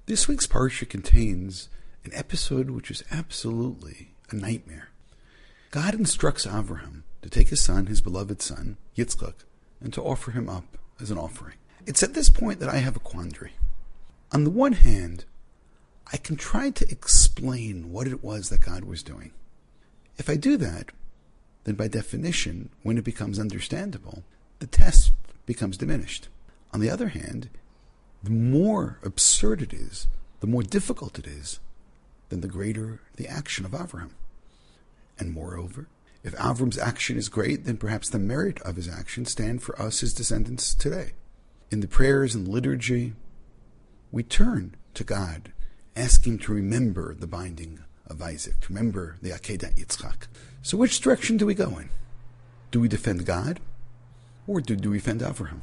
This week's parsha contains an episode which is absolutely a nightmare. God instructs Avraham to take his son, his beloved son, Yitzchak, and to offer him up as an offering. It's at this point that I have a quandary. On the one hand, I can try to explain what it was that God was doing. If I do that, then by definition, when it becomes understandable, the test becomes diminished. On the other hand, the more absurd it is, the more difficult it is, then the greater the action of Avraham. And moreover, if Avram's action is great, then perhaps the merit of his action stand for us, his descendants, today. In the prayers and liturgy, we turn to God, ask him to remember the binding of Isaac, to remember the Akedat Yitzchak. So which direction do we go in? Do we defend God, or do we defend Avraham?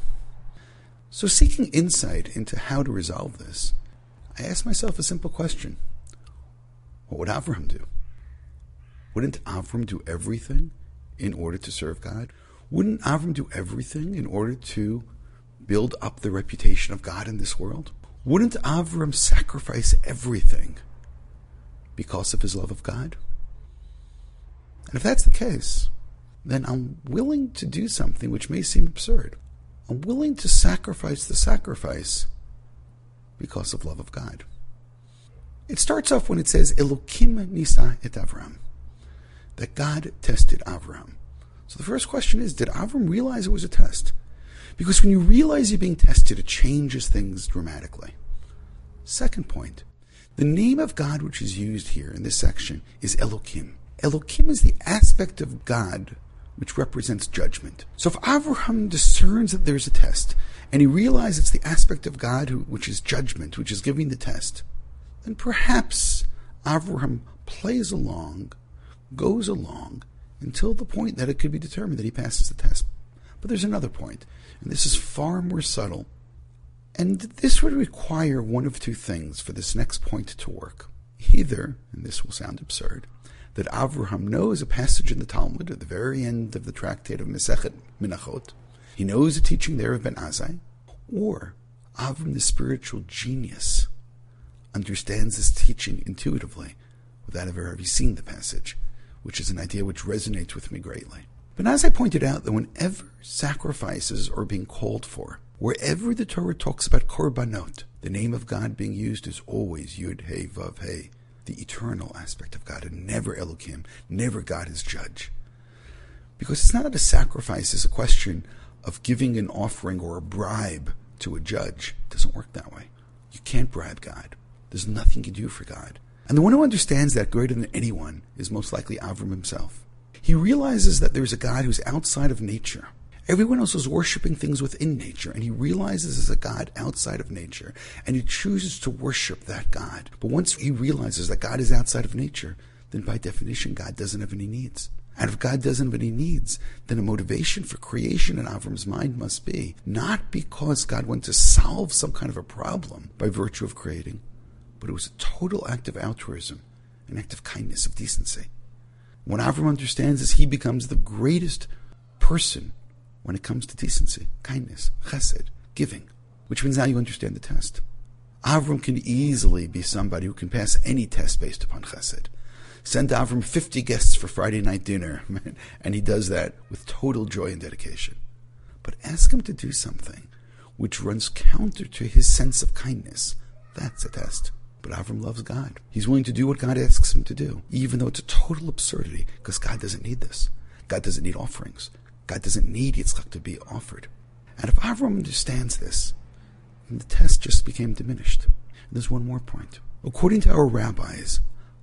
So seeking insight into how to resolve this, I asked myself a simple question. What would Avraham do? Wouldn't Avram do everything in order to serve God? Wouldn't Avram do everything in order to build up the reputation of God in this world? Wouldn't Avram sacrifice everything because of his love of God? And if that's the case, then I'm willing to do something which may seem absurd. I'm willing to sacrifice the sacrifice because of love of God. It starts off when it says, Elokim nisa et Avram, that God tested Avram. So the first question is, did Avram realize it was a test? Because when you realize you're being tested, it changes things dramatically. Second point, the name of God which is used here in this section is Elokim. Elokim is the aspect of God which represents judgment. So if Avraham discerns that there's a test, and he realizes it's the aspect of God which is judgment, which is giving the test, then perhaps Avraham plays along, goes along, until the point that it could be determined that he passes the test. But there's another point, and this is far more subtle, and this would require one of two things for this next point to work. Either, and this will sound absurd, that Avraham knows a passage in the Talmud at the very end of the tractate of Masechet Menachot. He knows a teaching there of Ben Azai. Or Avram, the spiritual genius, understands this teaching intuitively without ever having seen the passage, which is an idea which resonates with me greatly. Ben Azai pointed out that whenever sacrifices are being called for, wherever the Torah talks about korbanot, the name of God being used is always Yud Hey Vav Hey, the eternal aspect of God, and never Elokim, never God as judge. Because it's not that a sacrifice is a question of giving an offering or a bribe to a judge. It doesn't work that way. You can't bribe God. There's nothing you can do for God. And the one who understands that greater than anyone is most likely Avram himself. He realizes that there's a God who's outside of nature. Everyone else is worshiping things within nature, and he realizes there's a God outside of nature, and he chooses to worship that God. But once he realizes that God is outside of nature, then by definition, God doesn't have any needs. And if God doesn't have any needs, then a motivation for creation in Avram's mind must be not because God wanted to solve some kind of a problem by virtue of creating, but it was a total act of altruism, an act of kindness, of decency. When Avram understands this, he becomes the greatest person when it comes to decency, kindness, chesed, giving, which means now you understand the test. Avram can easily be somebody who can pass any test based upon chesed. Send Avram 50 guests for Friday night dinner, and he does that with total joy and dedication. But ask him to do something which runs counter to his sense of kindness. That's a test. But Avram loves God. He's willing to do what God asks him to do, even though it's a total absurdity, because God doesn't need this. God doesn't need offerings. God doesn't need Yitzchak to be offered. And if Avram understands this, then the test just became diminished. And there's one more point. According to our rabbis,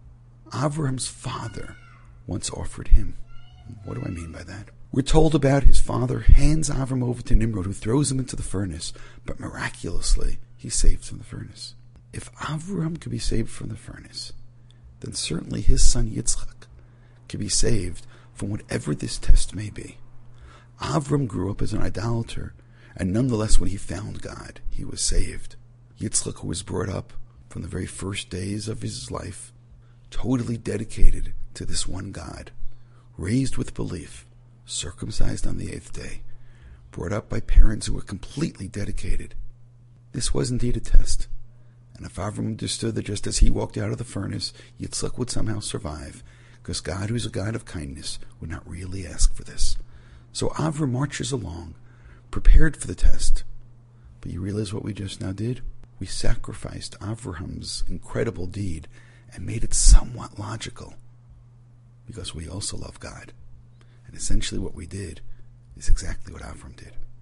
Avram's father once offered him. What do I mean by that? We're told about his father hands Avram over to Nimrod, who throws him into the furnace, but miraculously, he's saved from the furnace. If Avram could be saved from the furnace, then certainly his son Yitzchak could be saved from whatever this test may be. Avram grew up as an idolater, and nonetheless when he found God, he was saved. Yitzchak, who was brought up from the very first days of his life, totally dedicated to this one God, raised with belief, circumcised on the 8th day, brought up by parents who were completely dedicated. This was indeed a test, And if Avram understood that just as he walked out of the furnace, Yitzchak would somehow survive, because God, who's a God of kindness, would not really ask for this. So Avram marches along, prepared for the test. But you realize what we just now did? We sacrificed Avraham's incredible deed and made it somewhat logical, because we also love God. And essentially what we did is exactly what Avram did.